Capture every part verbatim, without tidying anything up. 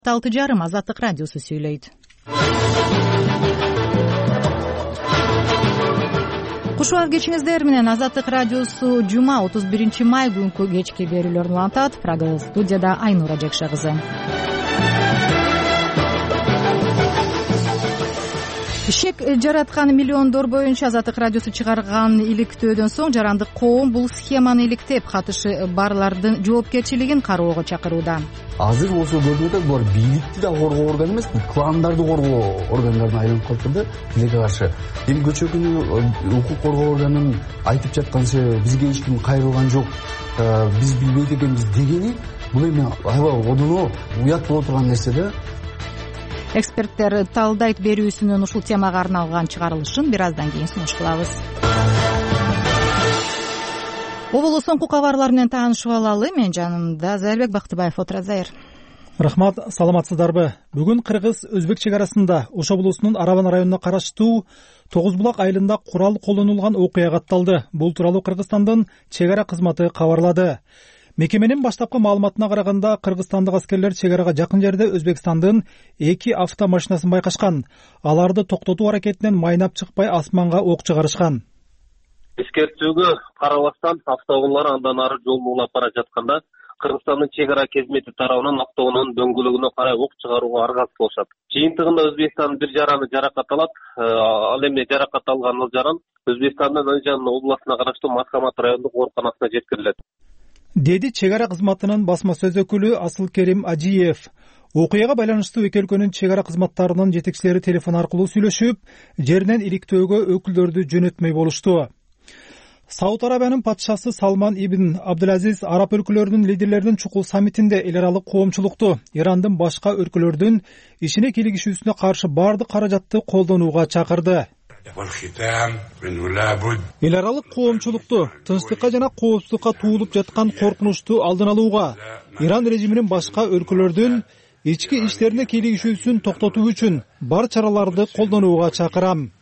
алты жарым Азаттык радиосу сүйлөйт. Куш убак кечиңиздер менен Азаттык радиосу жума отуз биринчи май күнкү кечки берүүлөрүн улантат. Прага студияда Айнура Жекше кызы. Шек жараткан миллиондор боюнча Азаттык радиосу чыгарган иликтөөдөн соң жарандык коом бул схеманы иликтеп, катышы барлардын жоопкерчилигин кароого чакырууда. Азыр болсо көрүнүп атат, булар бийликти да коргоо орган эмес, кландарды коргоо органдарына айланып калыптыр да тилекке каршы. Эми көчө күнү укук коргоо органынын айтып жатканча бизге эч ким кайрылган жок, биз билбейт экенбиз дегени бул эми аябай одоно уят боло турган нерсе да. Эксперттер талдайт берүүсүнүн ушул темага арналган чыгарылышын бир аздан кийин сунуш кылабыз. Оболу соңку кабарлар менен таанышып алалы. Мен жанымда Зайырбек Бактыбаев отурат. Зайыр. Рахмат, саламатсыздарбы? Бүгүн Кыргыз-Өзбек чек арасында Ош облусунун Арабан районуна караштуу Тогуз булак айылында курал колдонулган окуя катталды. Бул тууралуу Кыргызстандын чек ара кызматы кабарлады. Мекеменин баштапкы маалыматына караганда, кыргызстандык аскерлер чек арага жакын жерде Өзбекстандын эки автомашинасын байкашкан. Аларды токтотуу аракетинен майнап чыкпай асманга ок чыгарышкан. Эскертүүгө карабастан автоунаалар андан ары жолду улап бара жатканда Кыргызстандын чек ара кызмети тарабынан автоунаанын дөңгөлөгүнө карай ок чыгарууга аргасыз болушат. Жыйынтыгында Өзбекстандын бир жараны жаракат алат. Ал эми жаракат алган жаран Өзбекстандын Ынжан областына караштуу Маскамат райондук ооруканасына жеткирилет, деди чек ара кызматынын басма сөз өкүлү Асылкерим Ажиев. Окуяга байланыштуу эки өлкөнүн чек ара кызматтарынын жетекчилери телефон аркылуу сүйлөшүп, жеринен иликтөөгө өкүлдөрдү жөнөтмөй болушту. Сауд Арабиянын патшасы Салман ибн Абдулазиз араб өлкөлөрүнүн лидерлеринин чукул саммитинде эл аралык коомчулукту Ирандын башка өлкөлөрдүн ишине кийлигишүүсүнө каршы бардык каражатты колдонууга чакырды. Эл аралык коомчулукту тынчтыкка жана коопсуздукка туулуп жаткан коркунучту алдын алууга, Иран режиминин башка өлкөлөрдүн ички иштерине кийлигишүүсүн токтотуу үчүн бар чараларды колдонууга чакырам.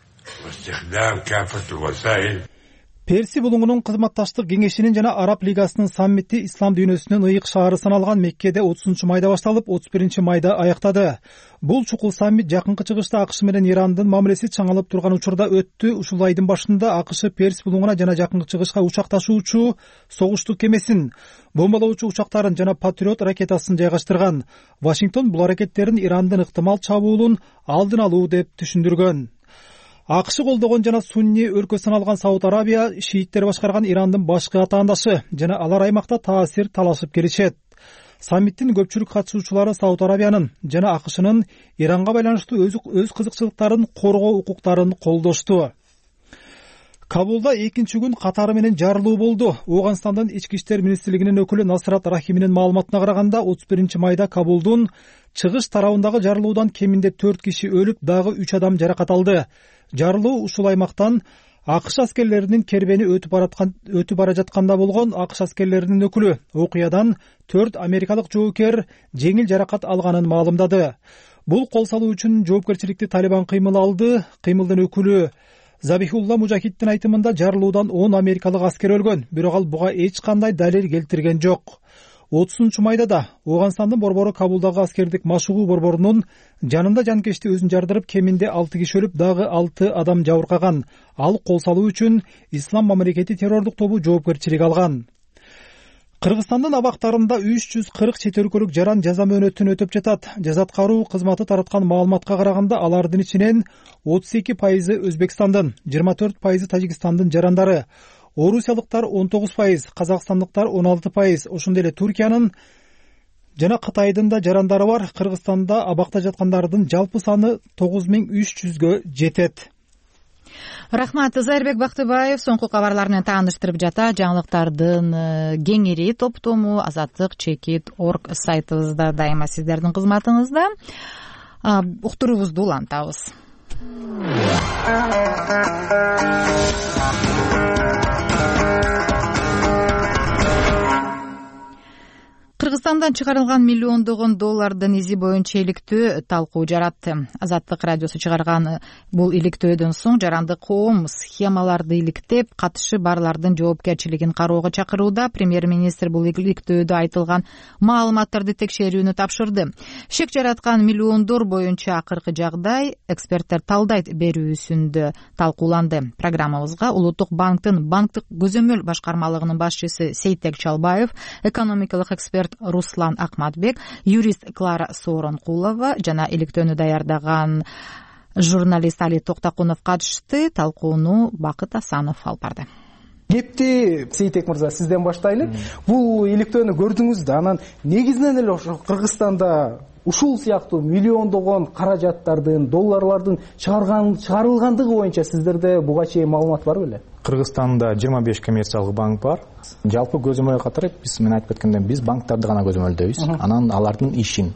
Перси булуңунун кызматташтык кеңешинин жана Араб лигасынын саммити ислам дүйнөсүнүн ыйык шаары саналган Меккеде отузунчу майда башталып, отуз биринчи майда аяктады. Бул чукул саммит жакынкы чыгышта АКШ менен Ирандын мамилеси чаңалып турган учурда өттү. Ушул айдын башында АКШ Перси булуңуна жана жакынкы чыгышка учак ташуучу согуштук кемесин, бомбалоочу учактарын жана Патриот ракетасын жайгаштырган. Вашингтон бул аракеттерин Ирандын ыктымал чабуулун алдын алуу деп түшүндүргөн. АКШ колдогон жана сунни өлкө саналган Сауд Арабия шииттер башкарган Ирандын башкы атаандашы жана алар аймакта таасир талашып келишет. Саммиттин көпчүлүк катышуучулары Сауд Арабиянын жана АКШнын Иранга байланыштуу өз, өз кызыкчылыктарын коргоо укуктарын колдошту. Кабулда экинчи күн катары менен жарылуу болду. Ооганстандын ички иштер министрлигинин өкүлү Насрат Рахиминин маалыматына караганда, отуз биринчи майда Кабулдун чыгыш тарабындагы жарылуудан кеминде төрт киши өлүп, дагы үч адам жаракат алды. Жарылуу ушул аймактан АКШ аскерлеринин кербени өтүп бараткан өтүп бара жатканда болгон. АКШ аскерлеринин өкүлү окуядан төрт америкалык жоокер жеңил жаракат алганын маалымдады. Бул кол салуу үчүн жоопкерчиликти Талибан кыймыл алды. Кыймылдын өкүлү Забихулла Мужахиддин айтымында жарылуудан он америкалык аскер өлгөн, бирок ал буга эч кандай далил келтирген жок. отузунчу майда да Ооганстандын борбору Кабулдагы аскердик машыгуу борборунун жанында жанкечти өзүн жардырып, кеминде алты киши өлүп, дагы алты адам жабыркаган. Ал кол салуу үчүн Ислам мамлекети террордук тобу жоопкерчилик алган. Кыргызстандын абактарында үч жүз кырк чет өлкөлүк жаран жаза мөөнөтүн өтөп жатат. Жаза аткаруу кызматы тараткан маалыматка караганда, алардын ичинен отуз эки пайызы Өзбекстандын, жыйырма төрт пайызы Тажикстандын жарандары, орусиялыктар он тогуз пайыз, казакстандыктар он алты пайыз, ошондой эле Туркиянын жана Кытайдын да жарандары бар. Кыргызстанда абакта жаткандардын жалпы саны тогуз миң үч жүзгө жетет. Рахмат, Зайырбек Бактыбаев соңку кабарлар менен тааныштырып жата. Жаңылыктардын кеңири топтому Азаттык чекит точка орг сайтыбызда дайыма сиздердин кызматыңызда. Уктуруубузду улантабыз. Кыргызстандан чыгарылган миллиондогон доллардын изи боюнча иликтөө талкуу жаратты. Азаттык радиосу чыгарган бул иликтөөдөн соң жаранды коом схемаларды иликтеп, катышы барлардын жоопкерчилигин кароого чакырууда. Премьер-министр бул иликтөөдө айтылган маалыматтарды текшерүүнү тапшырды. Шек жараткан миллиондор боюнча акыркы жагдай эксперттер талдайт берүүсүндө талкууланды. Программабызга Улуттук банктын банктык көзөмөл башкармалыгынын башчысы Сейтек Чалбаев, экономикалык эксперт Руслан Акматбек, юрист Клара Сооронкулова жана иликтөөнү даярдаган журналист Али Токтакунов катышты. Талкууну Бакыт Асанов алып барды. Кепти Сейтек мырза, сизден баштайлы. Бул иликтөөнү көрдүңүз да, анан негизинен эле ошо Кыргызстанда ушул сыяктуу миллиондогон каражаттардын, долларлардын чыгарган чыгарылгандыгы боюнча сиздерде буга чейин маалымат бар беле? Кыргызстанда жыйырма беш коммерциялык банк бар. Жалпы көзөмөл катары биз мен айтып кеткендей биз банктарды гана көзөмөлдөйбүз. Анан алардын ишин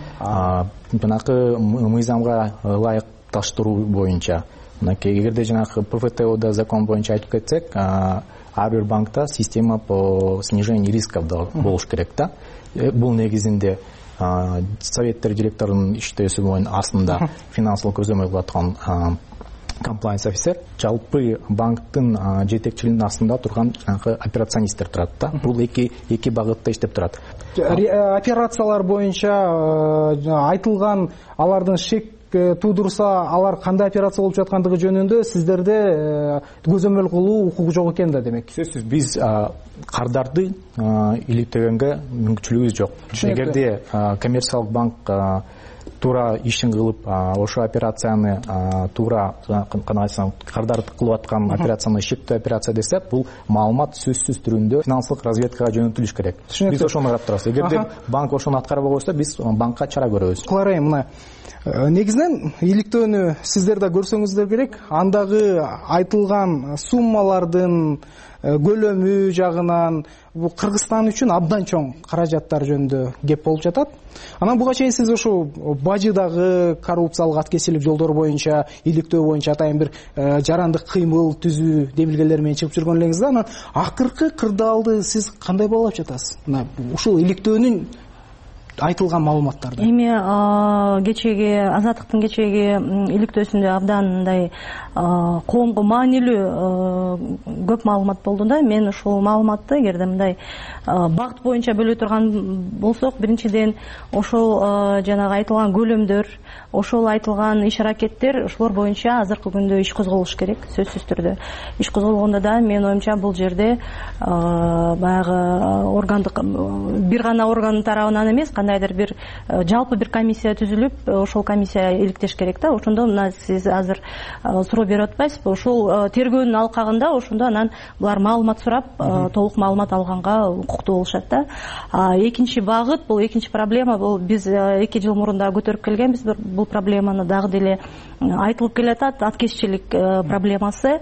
жанакы мыйзамга ылайыкташтыруу боюнча. Эгерде жанакы ПФТОда закон боюнча айтып кетсек, ар бир банкта система по снижению рисков болуш керек да. Бул негизинде советтер директорунун иштөөсү боюнча астында финансылык көзөмөл кылып аткан комплайнс офицер, жалпы банктын жетекчилигинин астында турган жанагы операционисттер турат да. Бул эки эки багытта иштеп турат. Операциялар боюнча айтылган алардын шек туудурса, алар кандай операция болуп жаткандыгы жөнүндө сиздерде көзөмөл кылуу укугу жок экен да демек. Сөзсүз биз кардарды иликтөгөнгө мүмкүнчүлүгүбүз жок. Эгерде коммерциялык банк туура ишин кылып, ошо операцияны туура кандай айтсам, кардарды кылып аткан операцияны шектөө операция десе, бул маалымат сөзсүз түрүндө финансылык разведкага жөнөтүлүш керек. Биз ошону карап турабыз. Эгерде банк ошону аткарбай койсо, биз банкка чара көрөбүз. Клара, мына негизинен иликтөөнү сиздер да көрсөңүздөр керек. Андагы айтылган суммалардын көлөмү жагынан бул Кыргызстан үчүн абдан чоң каражаттар жөнүндө кеп болуп жатат. Анан буга чейин сиз ошо бажыдагы коррупциялык аткесилик жолдор боюнча, иликтөө боюнча атайын бир жарандык кыймыл түзүү демилгелер менен чыгып жүргөн элеңиз да. Анан акыркы кырдаалды сиз кандай баалап жатасыз? Мына ушул иликтөөнүн айтылган маалыматтарды. Эми кечеги Азаттыктын кечеги иликтөөсүндө абдан мындай коомго маанилүү көп маалымат болду да. Мен ушул маалыматты эгерде мындай багыт боюнча бөлө турган болсок, биринчиден ошол жанагы айтылган көлөмдөр, ошол айтылган иш аракеттер, ошолор боюнча азыркы күндө иш козголуш керек, сөзсүз түрдө. Иш козголгондо да мен оюмча бул жерде баягы органдык бир гана органдын тарабынан эмес, кандайдыр бир жалпы бир комиссия түзүлүп, ошол комиссия иликтеш керек да. Ошондо мына сиз азыр суроо берип атпайсызбы? Ошол тергөөнүн алкагында ошондо анан булар маалымат сурап, толук маалымат алганга укуктуу болушат да. Экинчи багыт, бул экинчи проблема, бул биз эки жыл мурун да көтөрүп келгенбиз бул проблеманы, дагы деле айтылып келатат, аткезчилик проблемасы.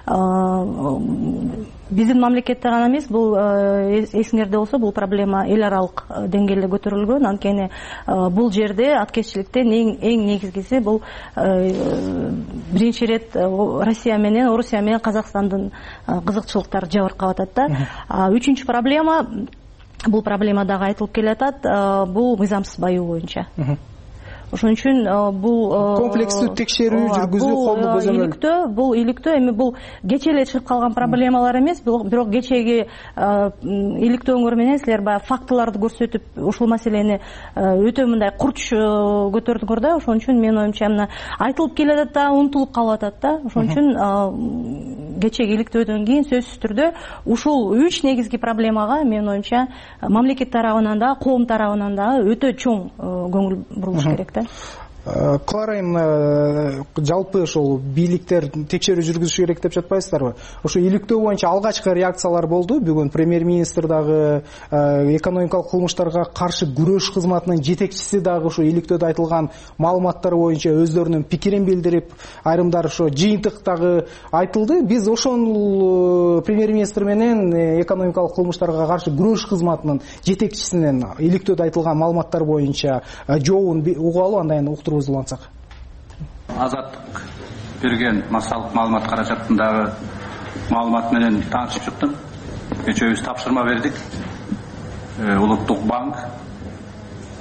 Биздин мамлекетте гана эмес, бул эсиңерде болсо, бул проблема эл аралык деңгээлде көтөрүлгөн. Анткени бул жерде аткезчиликтен эң эң негизгиси бул биринчи ирет Россия менен, Орусия менен Казакстандын кызыкчылыктары жабыркап атат да. Үчүнчү проблема, бул проблема дагы айтылып келатат, бул мыйзамсыз баюу боюнча. Ошон үчүн бул комплекстүү текшерүү жүргүзүү коомдук көзөмөл. Иликтөө, бул иликтөө эми бул кече эле чыгып калган проблемалар эмес, бирок кечеги иликтөөңөр менен силер баягы фактыларды көрсөтүп, ушул маселени өтө мындай курч көтөрдүңөр да. Ошон үчүн мен оюмча мына айтылып келатат да, унутулуп калып атат да. Ошон үчүн кечеги иликтөөдөн кийин сөзсүз түрдө ушул үч негизги проблемага мен оюмча мамлекет тарабынан да, коом тарабынан да өтө чоң көңүл бурулуш керек. Клара, жалпы ошол бийликтер текшерүү жүргүзүш керек деп жатпайсыздарбы? Ошо иликтөө боюнча алгачкы реакциялар болду. Бүгүн премьер-министр дагы экономикалык кылмыштарга каршы күрөш кызматынын жетекчиси дагы ошо иликтөөдө айтылган маалыматтар боюнча өздөрүнүн пикирин билдирип, айрымдары ошо жыйынтыктагы айтылды. Биз ошол премьер-министр менен экономикалык кылмыштарга каршы күрөш кызматынын жетекчисинен иликтөөдө айтылган маалыматтар боюнча жообун угалы, андан уктуруп улансак. Азаттык берген массалык маалымат каражатындагы маалымат менен таанышып чыктым. Кечөөбүз тапшырма бердик. Улуттук банк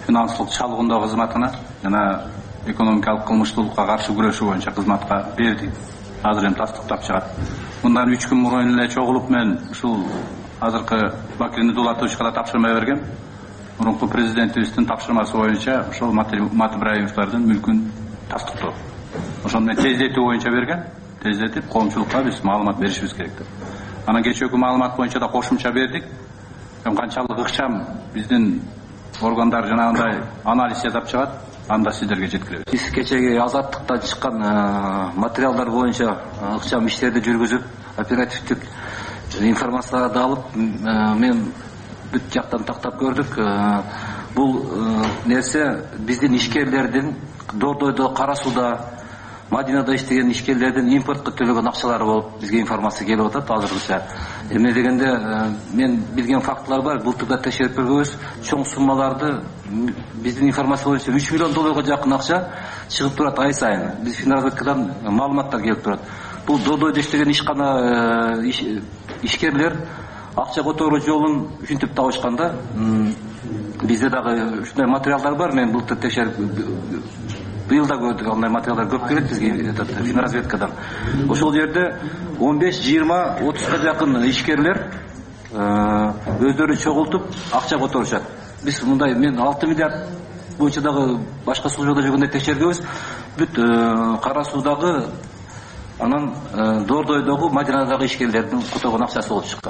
финанстык чалгындоо кызматына жана экономикалык кылмыштуулукка каршы күрөшүү боюнча кызматка берди. Азыр эми тастыктап чыгат. Мындан үч күн мурун эле чогулуп мен ушул азыркы Бакирни Дулатовичка да тапшырма бергем. Мурунку президентибиздин тапшырмасы боюнча ошол Мат Ибраимовдордун мүлкүн тастыктоо. Ошону мен тездетүү боюнча берген. Тездетип коомчулукка биз маалымат беришибиз керек деп. Анан кечээкү маалымат боюнча да кошумча бердик. Эми канчалык ыкчам биздин органдар жанагындай анализ жасап чыгат, анда сиздерге жеткиребиз. Биз кечеги Азаттыктан чыккан материалдар боюнча ыкчам иштерди жүргүзүп, оперативдик информацияларды алып, мен бүт жактан тактап көрдүк. Бул нерсе биздин ишкерлердин Дордойдо, Кара Сууда, Мадинада иштеген ишкерлердин импортко төлөгөн акчалары болуп бизге информация келип атат азыркыча. Эмне дегенде мен билген фактылар бар, былтырда текшерип көргөнбүз, чоң суммаларды биздин информация боюнча үч миллион долларга жакын акча чыгып турат ай сайын. Биз финразведкадан маалыматтар келип турат. Бул Дордойдо иштеген ишкана ишкерлер акча которуу жолун ушинтип табышканда, бизде дагы ушундай материалдар бар. Мен былтыр текшерип быйыл да көрдүк, андай материалдар көп келет бизге финразведкадан. Ошол жерде он беш, жыйырма, отузга жакын ишкерлер өздөрү чогултуп акча которушат. Биз мындай мен алты миллиард боюнча дагы башка службада жүргөндө текшергенбиз. Бүт Кара Суудагы, анан Дордойдогу, Мадинадагы ишкерлердин которгон акчасы болуп чыккан.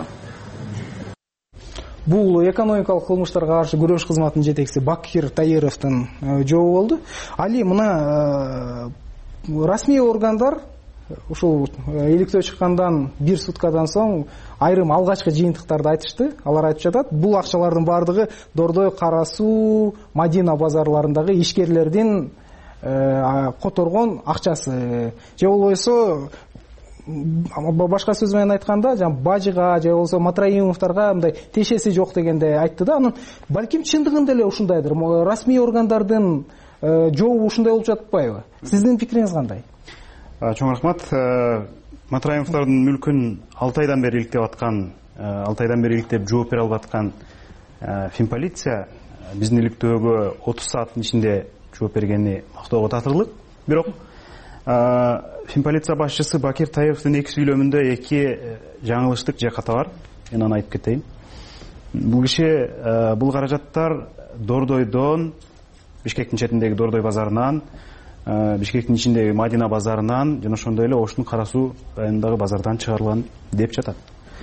Бул экономикалык кылмыштарга каршы күрөш кызматынын жетекчиси Бакир Таировдун жообу болду. Али, мына расмий органдар ушул иликтөө чыккандан бир суткадан соң айрым алгачкы жыйынтыктарды айтышты. Алар айтып жатат, бул акчалардын бардыгы Дордой, Кара Суу, Мадина базарларындагы ишкерлердин которгон акчасы. Же болбойсо башка сөз менен айтканда, жана Бажыга же болбосо Матраимовдорго мындай тешеси жок дегенде айтты да. Анын балким чындыгында эле ушундайдыр. Расмий органдардын жообу ушундай болуп жатпайбы? Сиздин пикириңиз кандай? Чоң рахмат. Матраимовдордун мүлкүн алты айдан бери иликтеп аткан, алты айдан бери иликтеп жооп бере албай аткан Финполиция биздин иликтөөгө отуз сааттын ичинде жооп бергени мактоого татырлык. Бирок Финполиция башчысы Бакир Таировдун эки сүйлөмүндө эки жаңылыштык жаката бар. Мен аны айтып кетейин. Бул киши бул каражаттар Дордойдон, Бишкектин четиндеги Дордой базарынан, Бишкектин ичиндеги Мадина базарынан жана ошондой эле Оштун Кара Суу районундагы базардан чыгарылган деп жатат.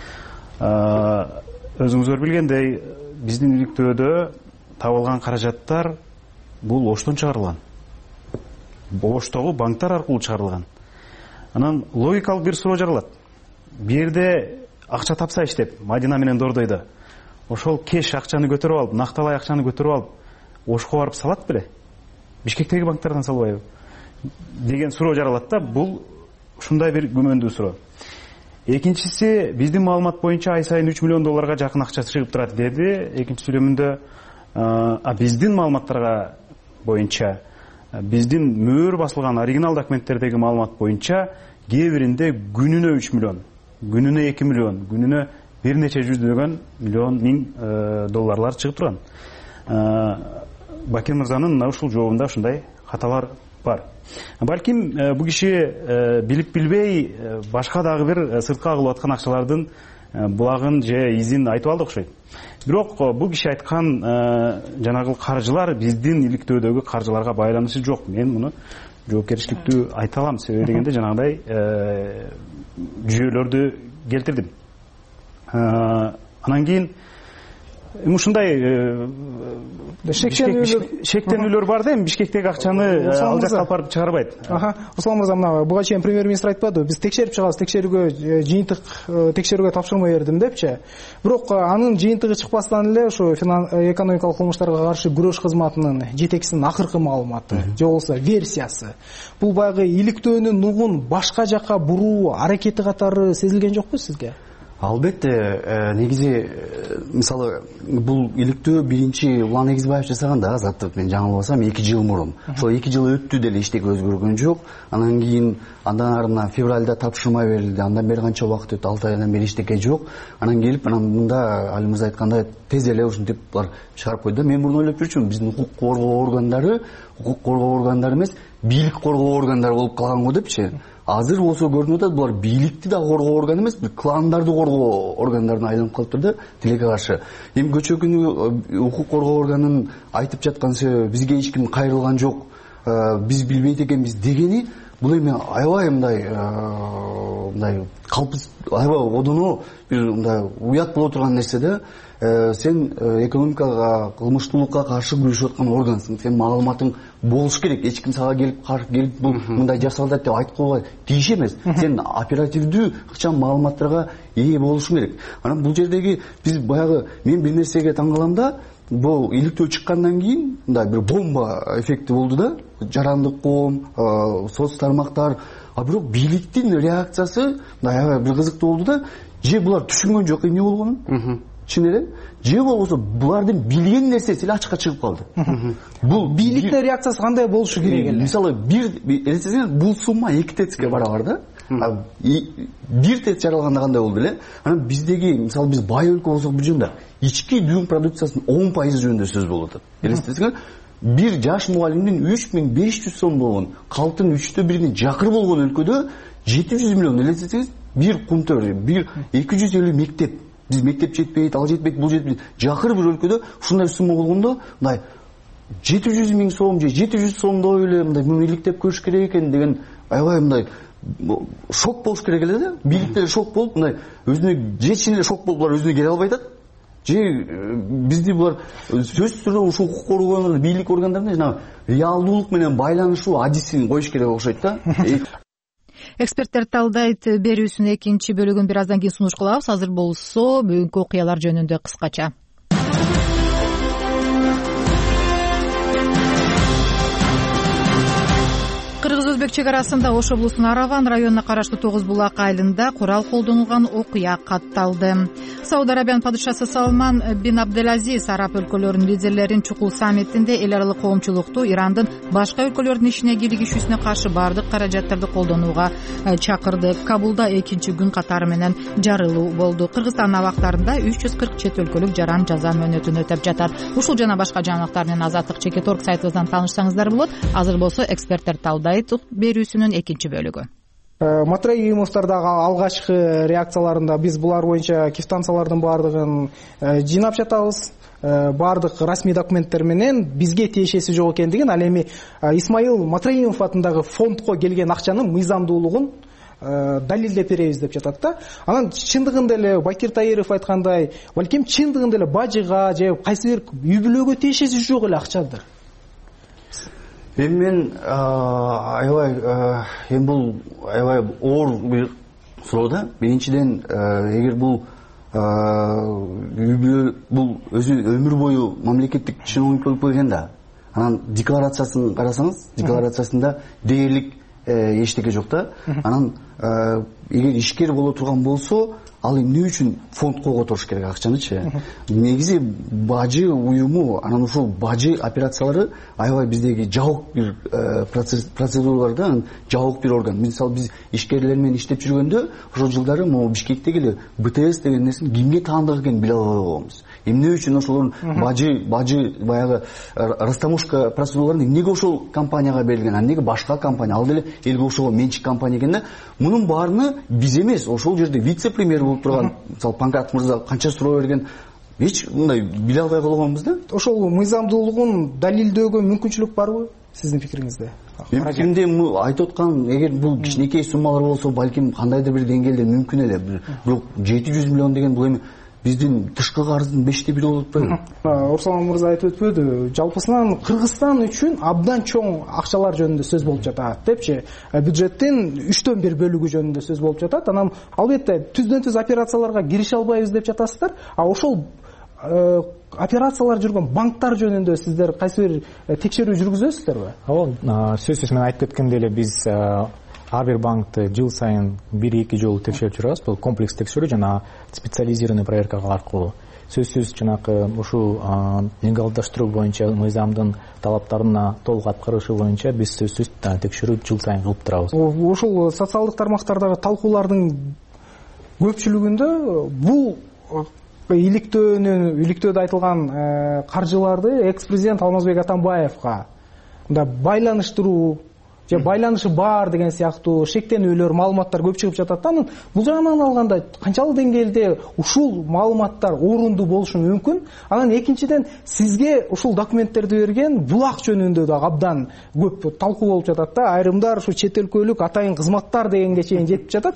Өзүңүздөр билгендей, биздин иликтөөдө табылган каражаттар бул Оштон чыгарылган. Оштогу банктар аркылуу чыгарылган. Анан логикалык бир суроо жаралат. Бу жерде акча тапса иштеп, Мадина менен Дордойдо, ошол кеш акчаны көтөрүп алып, накталай акчаны көтөрүп алып, Ошко барып салат беле? Бишкектеги банктардан салбайбы? Деген суроо жаралат да. Бул ушундай бир күмөндүү суроо. Экинчиси, биздин маалымат боюнча ай сайын үч миллион долларга жакын акча чыгып турат деди. Экинчи сүйлөмүндө, а биздин маалыматтарга боюнча, биздин мөөр басылган оригинал документтердеги маалымат боюнча кээ биринде күнүнө үч миллион, күнүнө эки миллион, күнүнө бир нече жүздөгөн миллион миң долларлар чыгып турган. Бакир мырзанын ушул жообунда ушундай каталар бар. Балким бул киши билип билбей башка дагы бир сыртка агылып аткан акчалардын булагын же изин айтып алды окшойт. Бирок бул киши айткан жанагы каржылар биздин иликтөөдөгү каржыларга байланышы жок. Мен муну жоопкерчиликтүү айта алам. Себеби дегенде жанагындай жүйөлөрдү келтирдим. Анан кийин ушундай шектенүүлөр бар да, эми Бишкектеги акчаны ал жакка алып барып чыгарбайт. Аха, Руслан мырза, мына буга чейин премьер-министр айтпады, биз текшерип чыгабыз, текшерүүгө жыйынтык текшерүүгө тапшырма бердим депчи. Бирок анын жыйынтыгы чыкпастан эле ошо экономикалык кылмыштарга каршы күрөш кызматынын жетекчисинин акыркы маалыматы, же болбосо версиясы, бул баягы иликтөөнүн нугун башка жакка буруу аракети катары сезилген жокпу сизге? Албетте, негизи мисалы бул иликтөө биринчи Улан Эгизбаев жасаган да, азаттык, мен жаңылбасам эки жыл мурун. Ошол эки жыл өттү деле эчтеке өзгөргөн жок. Анан кийин андан арына февралда тапшырма берилди. Андан бери канча убакыт өттү? алты айдан бери эчтеке жок. Анан келип, анан мында Али мырза айткандай тез эле ушинтип булар чыгарып койду. Мен мурун ойлоп жүрчүмүн, биздин укук коргоо органдары, укук коргоо органдары эмес, бийлик коргоо органдары болуп калган го депчи. Азыр болсо көрүнүп атат, булар бийликти да коргоо органы эмес, кландарды коргоо органдарына айланып калыптыр да, тилекке каршы. Эми көчө күнү укук коргоо органын айтып жаткан себеби бизге эч ким кайрылган жок, биз билбейт экенбиз дегени, бул эми аябай мындай мындай калпыз, аябай одоно бир мындай уят боло турган нерсе да. Сен экономикага, кылмыштуулукка каршы күрөшүп аткан органсың. Сен маалыматың болуш керек. Эч ким сага келип келип бул мындай жасалат деп айтып койбой тийиш эмес. Сен оперативдүү ыкчам маалыматтарга ээ болушуң керек. Анан бул жердеги биз баягы мен бир нерсеге таң калам да, бул иликтөө чыккандан кийин мындай бир бомба эффекти болду да. Жарандык коом, соц тармактар, а бирок бийликтин реакциясы аябай бир кызыктуу болду да. Же булар түшүнгөн жок эмне болгонун? Чын эле, же болбосо булардын билген нерсеси эле ачыкка чыгып калды. Бул бийликтин реакциясы кандай болушу керек эле? Мисалы, бир элестесеңиз, бул сумма эки тецке барабар да. Бир тец жаралганда кандай болду эле? Анан биздеги, мисалы, биз бай өлкө болсок бул жөнүндө ички дүң продукциясынын он пайызы жөнүндө сөз болуп атат. Элестесеңиз, бир жаш мугалимдин үч миң беш жүз сом болгон, калктын үчтө бирине жакыр болгон өлкөдө жети жүз миллион, элестесеңиз, бир кумтөр, бир эки жүз элүү мектеп, биз мектеп жетпейт, ал жетпейт, бул жетпейт. Жакыр бир өлкөдө ушундай сумма болгондо, мындай жети жүз миң сом же жети жүз сомдой эле мындай мөмеликтеп көрүш керек экен деген аябай мындай шок болуш керек эле да. Бийликтер шок болуп, мындай өзүнө жетишин эле шок болуп, булар өзүнө келе албай атат. Же бизди булар сөзсүз түрдө ушул укук коргоо бийлик органдарына жана реалдуулук менен байланышуу адисин коюш керек окшойт да. Эксперттер талдайт берүүсүнүн экинчи бөлүгүн бир аздан кийин сунуш кылабыз. Азыр болсо бүгүнкү окуялар жөнүндө кыскача. Кыргыз-Өзбек чек арасында Ош облусунун Араван районуна караштуу тогуз булак айылында курал колдонулган окуя катталды. Сауд Арабиянын падышасы Салман бин Абделазиз араб өлкөлөрүнүн лидерлерин чукул саммитинде эл аралык коомчулукту Ирандын башка өлкөлөрдүн ишине киргизүүсүнө каршы бардык каражаттарды колдонууга чакырды. Кабулда экинчи күн катары менен жарылуу болду. Кыргызстан абактарында үч жүз кырк чет өлкөлүк жаран жаза мөөнөтүн өтөп жатат. Ушул жана башка жаңылыктар менен азаттык чекит точка орг сайтыбыздан таанышсаңыздар болот. Азыр болсо эксперттер талдайт берүүсүнүн экинчи бөлүгү. Матраи Юнустардагы алгачкы реакцияларында биз булар боюнча квитанциялардын баардыгын жыйнап жатабыз. Баардык расмий документтер менен бизге тиешеси жок экендигин, ал эми Исмаил Матраимов атындагы фондко келген акчанын мыйзамдуулугун далилдеп беребиз деп жатат да. Анан чындыгында эле Бакир Таиров айткандай, балким чындыгында эле бажыга же кайсы бир үй бүлөгө тиешеси жок эле акчадыр. Эми мен аябай эми бул аябай оор бир суроо да. Биринчиден, эгер бул бул өзү өмүр бою мамлекеттик чиновник болуп келгенде, анан декларациясын карасаңыз, декларациясында дээрлик эчтеке жок да. Анан эгер ишкер боло турган болсо, ал эмне үчүн фондко которуш керек акчанычы? Негизи бажы уюму, анан ушул бажы операциялары аябай биздеги жабык бир процедураларда жабык бир орган. Мисалы биз ишкерлер менен иштеп жүргөндө, ошол жылдары могу Бишкектеги эле бэ тэ эс деген нерсени кимге таандык экенин биле албай койгонбуз. Эмне үчүн ошолордун бажы бажы баягы растаможка процедураларын эмнеге ошол компанияга берилген, эмнеге башка компания, ал деле элге ошого менчик компания экен да. Мунун баарына биз эмес, ошол жерде вице-премьер болуп турган, мисалы Панкрат мырза канча суроо берген, эч мындай биле албай калганбыз да. Ошол мыйзамдуулугун далилдөөгө мүмкүнчүлүк барбы сиздин пикириңизде? Мен пикиримде айтып аткан, эгер бул кичинекей суммалар болсо, балким кандайдыр бир деңгээлде мүмкүн эле. Бирок жети жүз миллион деген бул эми биздин тышкы карыздын беште бири болуп атпайбы? Руслан мырза айтып өтпөдү, жалпысынан Кыргызстан үчүн абдан чоң акчалар жөнүндө сөз болуп жатат депчи. Бюджеттин үчтөн бир бөлүгү жөнүндө сөз болуп жатат. Анан албетте түздөн түз операцияларга кирише албайбыз деп жатасыздар. А ошол операциялар жүргөн банктар жөнүндө сиздер кайсы бир текшерүү жүргүзөсүздөрбү? Ооба, сөзсүз мен айтып кеткендей эле биз ар бир банкты жыл сайын бир эки жолу текшерип жүрөбүз. Бул комплекс текшерүү жана специализированный проверка аркылуу. Сөзсүз жанагы ушул легалдаштыруу боюнча мыйзамдын талаптарына толук аткарышы боюнча биз сөзсүз текшерүү жыл сайын кылып турабыз. Ушул социалдык тармактардагы талкуулардын көпчүлүгүндө бул иликтөөнү иликтөөдө айтылган каржыларды экс-президент Алмазбек Атамбаевга мында байланыштыруу же байланышы бар деген сыяктуу шектенүүлөр, маалыматтар көп чыгып жатат. Анан бул жагынан алганда канчалык деңгээлде ушул маалыматтар орунду болушу мүмкүн? Анан экинчиден сизге ушул документтерди берген булак жөнүндө да абдан көп талкуу болуп жатат да. Айрымдар ушу чет өлкөлүк атайын кызматтар дегенге чейин жетип жатат.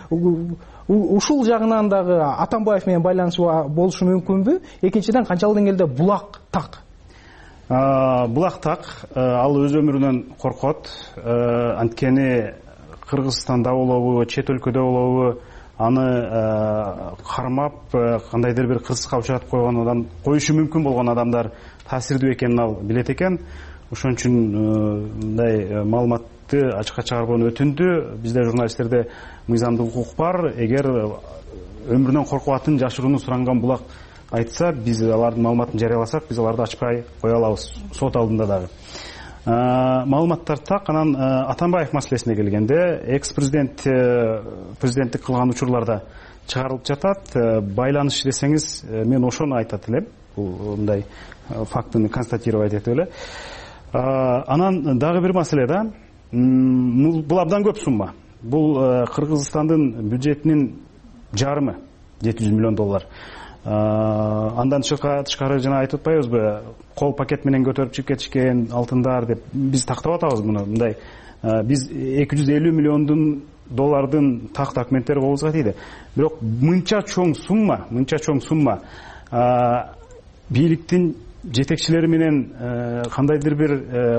Ушул жагынан дагы Атамбаев менен байланышы болушу мүмкүнбү? Экинчиден канчалык деңгээлде булак так? Булак так, ал өз өмүрүнөн коркот. Анткени Кыргызстанда болобу, чет өлкөдө болобу, аны кармап, кандайдыр бир кырсыкка учурат койгон адам, коюшу мүмкүн болгон адамдар таасирдүү экенин ал билет экен. Ошон үчүн мындай маалыматты ачыкка чыгарбоону өтүндү. Бизде журналисттерде мыйзамдык укук бар. Эгер өмүрүнөн коркуп атын жашырууну суранган булак айтса, биз алардын маалыматын жарыяласак, биз аларды ачпай кое алабыз сот алдында дагы. Маалыматтар так. Анан Атамбаев маселесине келгенде, экс-президент президенттик кылган учурларда чыгарылып жатат. Байланыш десеңиз, мен ошону айтат элем. Бул мындай фактыны констатировать этип эле. Анан дагы бир маселе да. Бул абдан көп сумма. Бул Кыргызстандын бюджетинин жарымы, жети жүз миллион доллар. Андан тышкары жана айтып атпайбызбы, кол пакет менен көтөрүп чыгып кетишкен алтындар деп биз тактап атабыз муну. Мындай биз эки жүз элүү миллиондун доллардын так документтери болубузга тийди. Бирок мынча чоң сумма, мынча чоң сумма бийликтин жетекчилери менен кандайдыр бир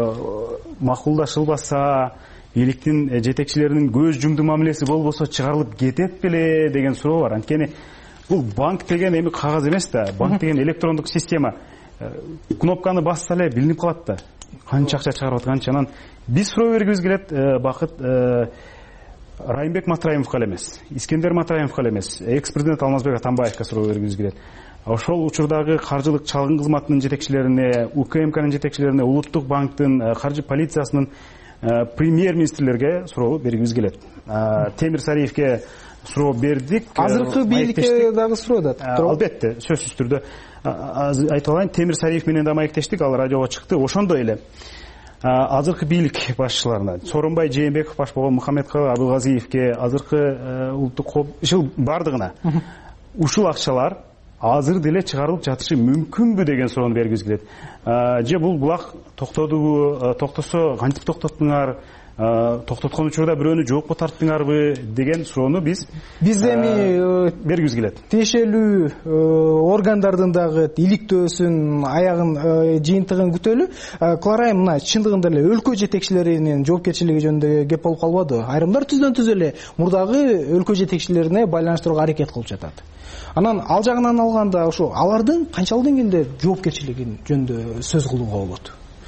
макулдашылбаса, бийликтин жетекчилеринин көз жумду мамилеси болбосо чыгарылып кетет беле деген суроо бар. Анткени бул банк деген эми кагаз эмес да, банк деген электрондук система. Кнопканы басса эле билинип калат да, канча акча чыгарып атканчы. Анан биз суроо бергибиз келет, Бакыт Райымбек Матраимовго эмес, Искендер Матраимовго эмес, экс-президент Алмазбек Атамбаевга суроо бергибиз келет. Ошол учурдагы каржылык чалгын кызматынын жетекчилерине, УКМКнын жетекчилерине, Улуттук банктын, каржы полициясынын премьер-министрлерге суроо бергибиз келет. Темир Сариевге суроо бердик. Азыркы бийликке дагы суроо да. Албетте, сөзсүз түрдө айтып алайын, Темир Сариев менен да маектештик, ал радиого чыкты. Ошондой эле азыркы бийлик башчыларына, Сооронбай Жээнбеков баш болгон Мухаммедкалый Абылгазиевге, азыркы улуттук ушул бардыгына ушул акчалар азыр деле чыгарылып жатышы мүмкүнбү деген суроону бергибиз келет. Же бул булак токтодубу, токтосо кантип токтоттуңар, токтоткон учурда бирөөнү жоопко тарттыңарбы деген суроону биз биз эми бергибиз келет. Тиешелүү органдардын дагы иликтөөсүн, аягын, жыйынтыгын күтөлү. Кларайым, мына чындыгында эле өлкө жетекчилеринин жоопкерчилиги жөнүндө кеп болуп калбадыбы? Айрымдар түздөн түз эле мурдагы өлкө жетекчилерине байланыштырууга аракет кылып жатат. Анан ал жагынан алганда ошо алардын канчалык деңгээлде жоопкерчилиги жөнүндө сөз кылууга болот?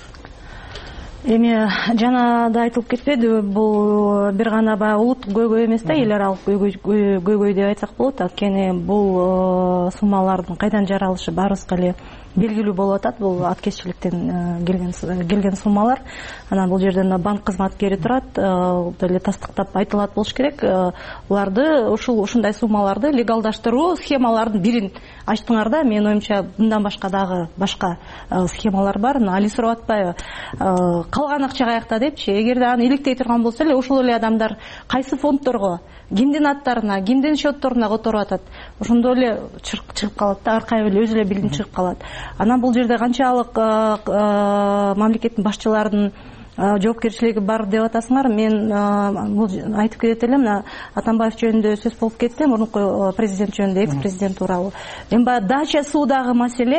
Эми жана да айтылып кетпеди, бул бир гана баягы улуттук көйгөй эмес да, эл аралык көйгөй деп айтсак болот. Анткени бул суммалардын кайдан жаралышы баарыбызга эле белгилүү болуп атат. Бул аткезчиликтен келген келген суммалар. Анан бул жерден банк кызматкери турат, деле тастыктап айтылат болуш керек. Буларды ушул ушундай суммаларды легалдаштыруу схемалардын бирин ачтыңар да. Менин оюмча мындан башка дагы башка схемалар бар. Али сурап атпайбы? Калган акча каякта депчи. Эгерде аны иликтей турган болсо эле ошол эле адамдар кайсы фонддорго, кимдин аттарына, кимдин счетторуна которуп атат, ошондо эле чыгып калат да, аркайып эле өзү эле билинип чыгып калат. Анан бул жерде канчалык мамлекеттин башчыларынын жоопкерчилиги бар деп атасыңар. Мен бул айтып кетет элем, Атамбаев жөнүндө сөз болуп кетти, мурунку президент жөнүндө, экс-президент тууралуу. Эми баягы дача суудагы маселе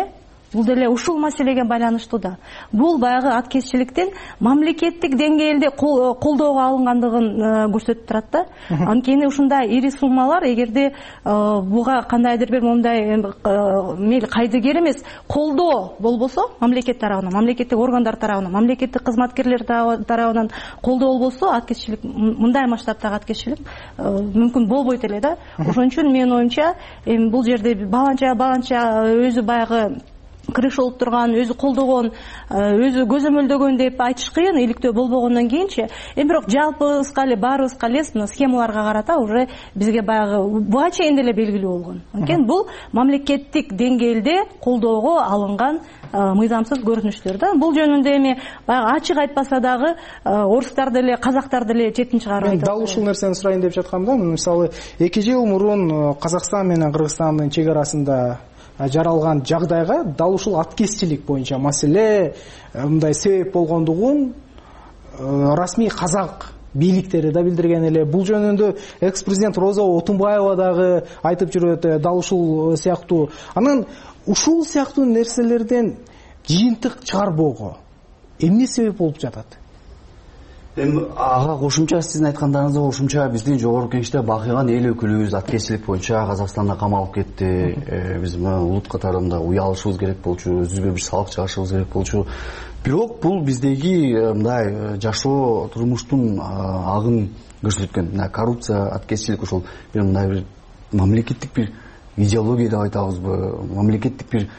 бул деле ушул маселеге байланыштуу да. Бул баягы аткезчиликтин мамлекеттик деңгээлде колдоого алынгандыгын көрсөтүп турат да. Анткени ушундай ири суммалар эгерде буга кандайдыр бир мондай мейли кайдыгер эмес колдоо болбосо, мамлекет тарабынан, мамлекеттик органдар тарабынан, мамлекеттик кызматкерлер тарабынан колдоо болбосо, аткезчилик мындай масштабтагы аткезчилик мүмкүн болбойт эле да. Ошон үчүн менин оюмча эми бул жерде баланча баланча өзү баягы кырыш болуп турган, өзү колдогон, өзү көзөмөлдөгөн деп айтыш кыйын, иликтөө болбогондон кийинчи. Эми бирок жалпыбызга эле, баарыбызга эле мына схемаларга карата уже бизге баягы буга чейин деле белгилүү болгон. Анткени бул мамлекеттик деңгээлде колдоого алынган мыйзамсыз көрүнүштөр да. Бул жөнүндө эми баягы ачык айтпаса дагы орустар деле, казактар деле четин чыгарып айтат. Дал ушул нерсени сурайын деп жаткам да. Мисалы, эки жыл мурун Казакстан менен Кыргызстандын чек арасында жаралган жагдайга дал ушул аткезчилик боюнча маселе мындай себеп болгондугун расмий казак бийликтери да билдирген эле. Бул жөнүндө экс-президент Роза Отунбаева дагы айтып жүрөт, дал ушул сыяктуу. Анан ушул сыяктуу нерселерден жыйынтык чыгарбоого эмне себеп болуп жатат? Эми ага кошумча, сиздин айткандарыңызга кошумча, биздин жогорку кеңеште бакыйган эл өкүлүбүз аткезчилик боюнча Казакстанда камалып кетти. Биз улут катарында уялышыбыз керек болчу, өзүбүзгө бир салык чыгарышыбыз керек болчу. Бирок бул биздеги мындай жашоо турмуштун агын көрсөткөн. Мына коррупция, аткезчилик ошол бир мындай бир мамлекеттик бир идеология деп айтабызбы, мамлекеттик бир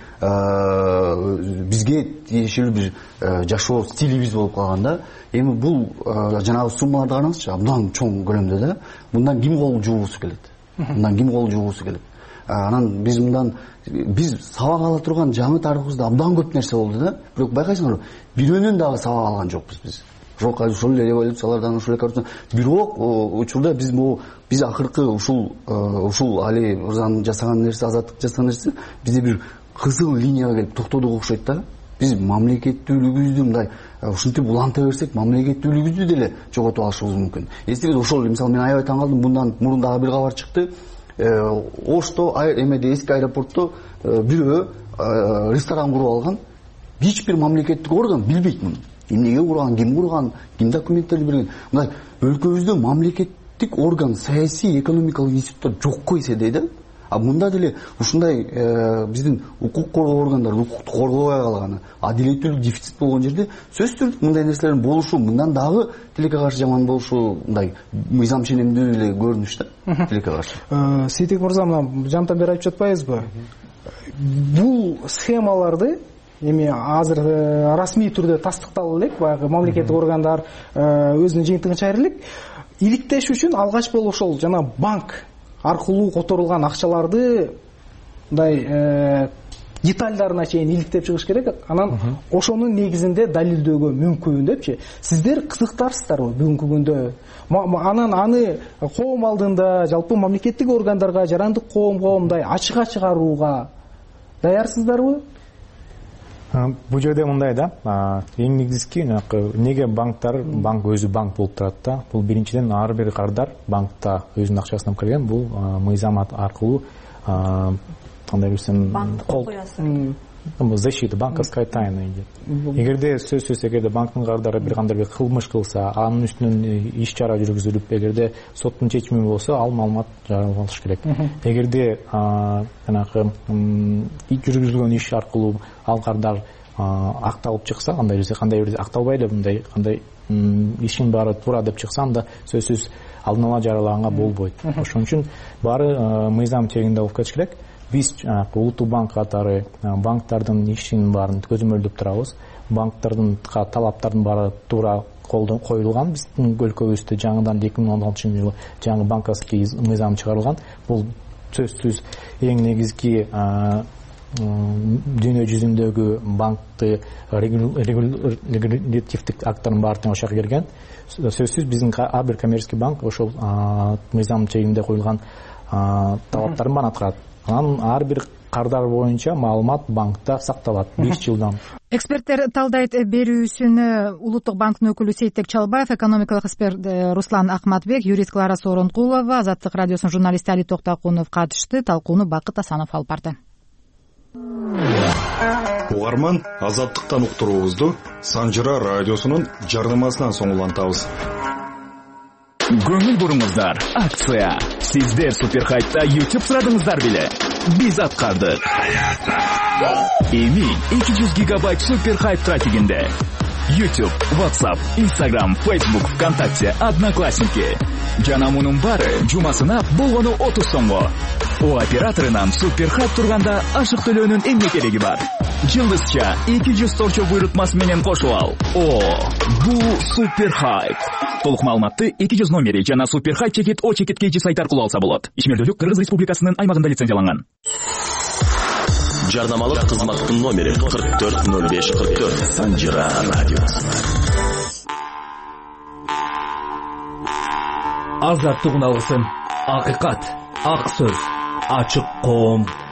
бизге тиешелүү бир жашоо стилибиз болуп калган да. Эми бул жанагы суммаларды караңызчы, абдан чоң көлөмдө да. Мындан ким кол жуугусу келет? Мындан ким кол жуугусу келет? Анан биз мындан биз сабак ала турган жаңы тарыхыбызда абдан көп нерсе болду да. Бирок байкайсыңарбы, бирөөнөн дагы сабак алган жокпуз биз. Жок, ошол эле революциялардан, ошол эле коррупция. Бирок учурда биз могу биз акыркы ушул ушул Али мырзанын жасаган нерсе, Азаттык жасаган нерсе бизде бир кызыл линияга келип токтодук окшойт да. Биз мамлекеттүүлүгүбүздү мындай ушинтип уланта берсек, мамлекеттүүлүгүбүздү деле жоготуп алышыбыз мүмкүн. Эсиңиз ошол, мисалы, мен аябай таң калдым, мындан мурун дагы бир кабар чыкты. Ошто, эмеде эски аэропортто бирөө ресторан куруп алган. Эч бир мамлекеттик орган билбейт муну. Эмнеге курган, ким курган, ким документтерди берген. Мындай өлкөбүздө мамлекеттик орган, саясий, экономикалык институттар жокко эседей да. А мында деле ушундай биздин укук коргоо органдары укукту коргобой калганы, адилеттүүлүк дефицит болгон жерде сөзсүз түрдө мындай нерселердин болушу, мындан дагы тилекке каршы жаман болушу мындай мыйзам ченемдүү эле көрүнүш да, тилекке каршы. Сейтек мырза, мына жантан бери айтып жатпайбызбы? Бул схемаларды эми азыр расмий түрдө тастыкталып элек, баягы мамлекеттик органдар өзүнүн жыйынтыгын чыгара элек. Иликтеш үчүн алгач болуп ошол жана банк аркылуу которулган акчаларды мындай детальдарына чейин иликтеп чыгыш керек. Анан ошонун негизинде далилдөөгө мүмкүн депчи. Сиздер кызыктарсыздарбы бүгүнкү күндө? Анан аны коом алдында, жалпы мамлекеттик органдарга, жарандык коомго мындай ачыга чыгарууга даярсыздарбы? Бул жерде мындай да, эң негизги неге банктар, банк өзү банк болуп турат да. Бул биринчиден ар бир кардар банкта өзүнүн акчасын кирген, бул мыйзам аркылуу кандай десем, защита, банковская тайна идет. Эгерде сөзсүз эгерде банктын кардары бир кандай бир кылмыш кылса, анын үстүнөн иш чара жүргүзүлүп, эгерде соттун чечими болсо, ал маалымат жарыяланыш керек. Эгерде жанагы жүргүзүлгөн иш аркылуу ал кардар акталып чыкса, кандай десе, кандай бир акталбай эле мындай кандай ишин баары туура деп чыкса, анда сөзсүз алдын ала жарыялаганга болбойт. Ошон үчүн баары мыйзам чегинде болуп кетиш керек. Биз улуттук банк катары банктардын ишин баарын көзөмөлдөп турабыз. Банктардын талаптардын баары туура коюлган. Биздин өлкөбүздө жаңыдан эки миң он алтынчы жылы жаңы банковский мыйзам чыгарылган. Бул сөзсүз эң негизги дүйнө жүзүндөгү банкты регулятивдик акттардын баары тең ошого кирген. Сөзсүз биздин ар бир коммерческий банк ошол мыйзам чегинде коюлган талаптарын баарын аткарат. Анан ар бир кардар боюнча маалымат банкта сакталат беш жылдан. Эксперттер талдайт берүүсүнө улуттук банктын өкүлү Сейтек Чалбаев, экономикалык эксперт Руслан Акматбек, юрист Клара Сооронкулова, Азаттык радиосунун журналисти Али Токтокунов катышты. Талкууну Бакыт Асанов алып барды. Угарман азаттыктан уктуруубузду Санжыра радиосунун жарнамасынан соң улантабыз. Көңүл буруңуздар, акция. Сиздер Суперхайпта YouTube сурадыңыздар беле? Биз аткардык. Эми эки жүз гигабайт Суперхайп трафигинде. YouTube, WhatsApp, Instagram, Facebook, ВКонтакте, Одноклассники. Жана мунун баары жумасына болгону отуз сомго. О операторунан Суперхайп турганда ашык төлөөнүн эмне кереги бар? Жылдызча эки жүз торчо буйрутмасы менен кошуп ал. О, бул Суперхайп. Толук маалыматты эки жүз номери жана Суперхайп чекит о чекит kg сайт аркылуу алса болот. Ишмердүүлүк Кыргыз Республикасынын аймагында лицензияланган. Жарнамалык кызматтын номери кырк төрт ноль беш кырк төрт. Санжыра радиосы. Азаттык алгысын, акыйкат, ак сөз, ачык коом.